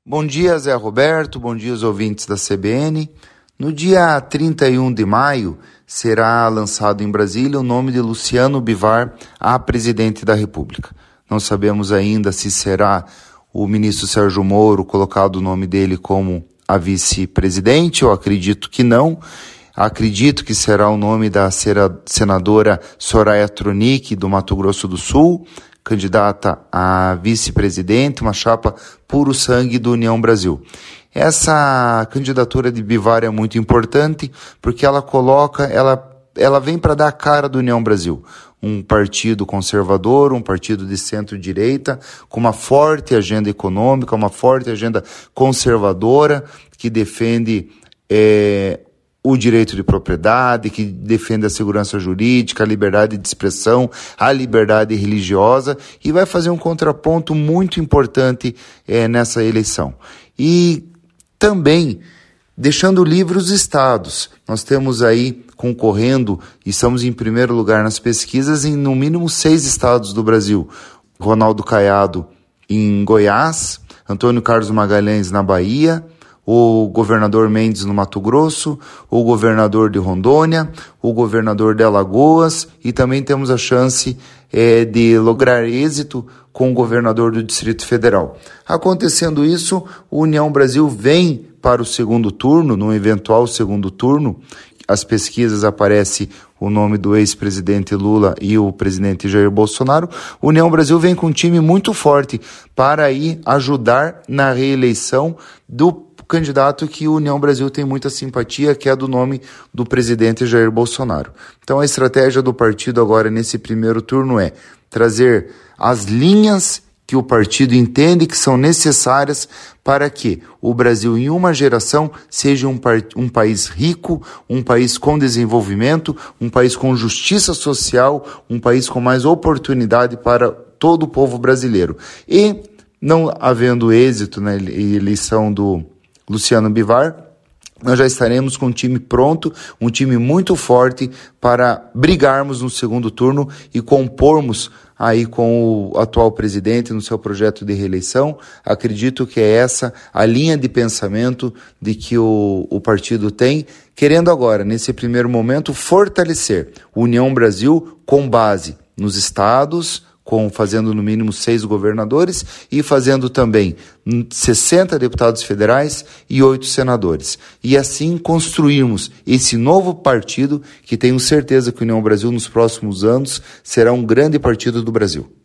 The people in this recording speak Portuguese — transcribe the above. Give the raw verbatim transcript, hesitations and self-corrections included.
Bom dia, Zé Roberto, bom dia aos ouvintes da C B N. No dia trinta e um de maio, será lançado em Brasília o nome de Luciano Bivar a presidente da República. Não sabemos ainda se será o ministro Sérgio Moro colocado o nome dele como a vice-presidente, eu acredito que não. Acredito que será o nome da senadora Soraya Tronic, do Mato Grosso do Sul, candidata a vice-presidente, uma chapa puro sangue do União Brasil. Essa candidatura de Bivar é muito importante porque ela coloca, ela, ela vem para dar a cara do União Brasil. Um partido conservador, um partido de centro-direita, com uma forte agenda econômica, uma forte agenda conservadora, que defende é, o direito de propriedade, que defende a segurança jurídica, a liberdade de expressão, a liberdade religiosa, e vai fazer um contraponto muito importante é, nessa eleição. E também deixando livres os estados. Nós temos aí concorrendo, e estamos em primeiro lugar nas pesquisas, em no mínimo seis estados do Brasil. Ronaldo Caiado em Goiás, Antônio Carlos Magalhães na Bahia, o governador Mendes no Mato Grosso, o governador de Rondônia, o governador de Alagoas, e também temos a chance é, de lograr êxito com o governador do Distrito Federal. Acontecendo isso, o União Brasil vem para o segundo turno, no eventual segundo turno. As pesquisas aparece o nome do ex-presidente Lula e o presidente Jair Bolsonaro. O União Brasil vem com um time muito forte para aí ajudar na reeleição do candidato que o União Brasil tem muita simpatia, que é do nome do presidente Jair Bolsonaro. Então a estratégia do partido agora nesse primeiro turno é trazer as linhas que o partido entende que são necessárias para que o Brasil, em uma geração, seja um, par- um país rico, um país com desenvolvimento, um país com justiça social, um país com mais oportunidade para todo o povo brasileiro. E, não havendo êxito na eleição do Luciano Bivar, nós já estaremos com um time pronto, um time muito forte para brigarmos no segundo turno e compormos aí com o atual presidente no seu projeto de reeleição. Acredito que é essa a linha de pensamento de que o, o partido tem, querendo agora, nesse primeiro momento, fortalecer a União Brasil com base nos estados, com fazendo no mínimo seis governadores e fazendo também sessenta deputados federais e oito senadores. E assim construirmos esse novo partido que tenho certeza que a União Brasil nos próximos anos será um grande partido do Brasil.